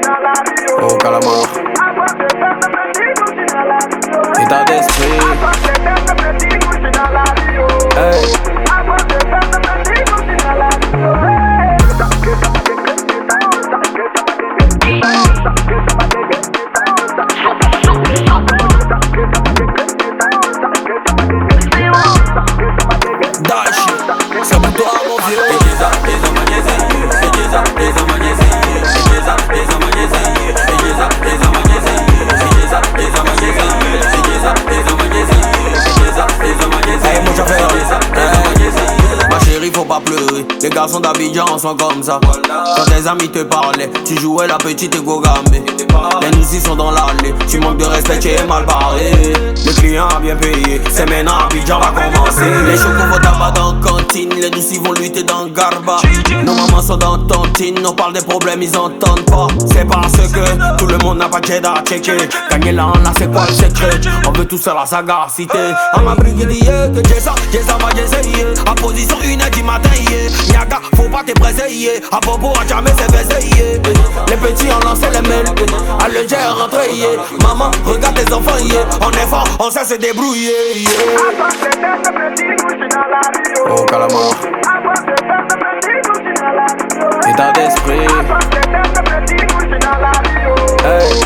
Oh calamar, état d'esprit. Hey. Dash, c'est pour toi mon vieux. Hey mon chauffeur, ma chérie faut pas pleurer. Les garçons d'Abidjan sont comme ça. Quand tes amis te parlaient, tu jouais la petite égo-gambée. Les nous sont dans l'allée, tu manques de respect, tu es mal barré. Le client a bien payé, c'est maintenant Abidjan va commencer. Les chocos vont tabac dans la cantine, les doucis vont lutter dans le garba. Nos mamans sont dans tontine, on parle des problèmes, ils entendent pas. C'est parce que tout le monde n'a pas de jet à checker. Gagner là, c'est quoi le secret? On veut tout ça la sagacité. À ma brigadier, que j'ai ça va essayer. À position 1h du matin, Niaga, faut pas te presser, à Bobo, à jamais c'est baisé, les petits ont lancé les mails, à le gère rentrer, maman, regarde les enfants, on est fort, on sait se débrouiller, Oh calamar, état d'esprit. Hey.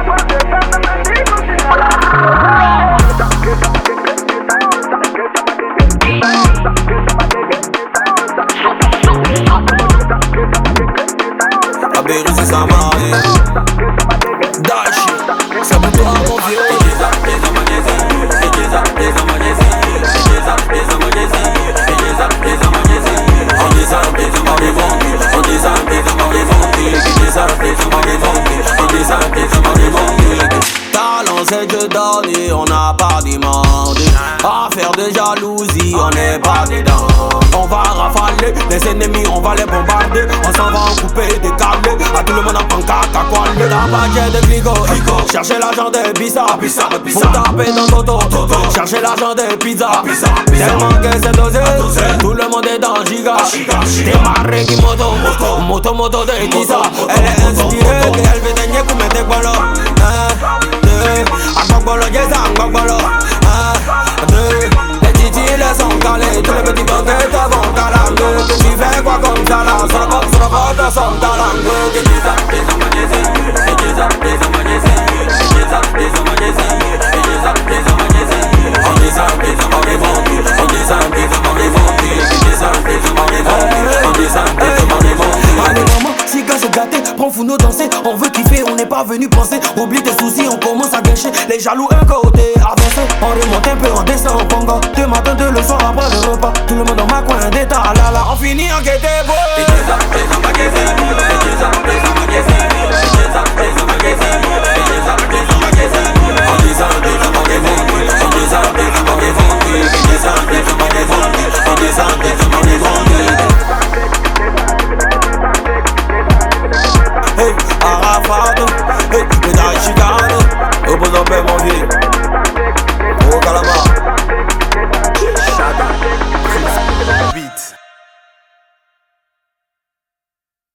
La Beyrouth c'est sa mariée. Dash, c'est pour toi mon vieux. Talent c'est Dieu donné, on n'a pas demandé. Affaire de jalousie, on n'est pas dedans. On va rafaler, les ennemis on va les bombarder. On s'en va en couper, décaler. À tout le monde en pancarte, à quoi le paquet de clico. Cherchez l'argent de pizza, faut taper dans Toto. Cherchez l'argent de pizza, tellement que c'est dosé. Tout le monde est dans giga. Démarrer qui moto de Kisa. Elle est inspirée, elle veut daigner comme des bolos. Akbolo, yes, Akbolo. Les titi, les sont calés. Tous les petits banquets vont calanguer. Que tu fais quoi comme ça là? Sur le bord de son talent. Allez maman, si gars c'est gâté, prends Founo danser. On veut kiffer, on n'est pas venu penser. Oublie tes soucis, on commence à gâcher. Les jaloux un côté avancé, on remonte un peu, on descend en conga. De matin, de le soir après le repas. Tout le monde dans ma coin d'état, là là. On finit en guetté,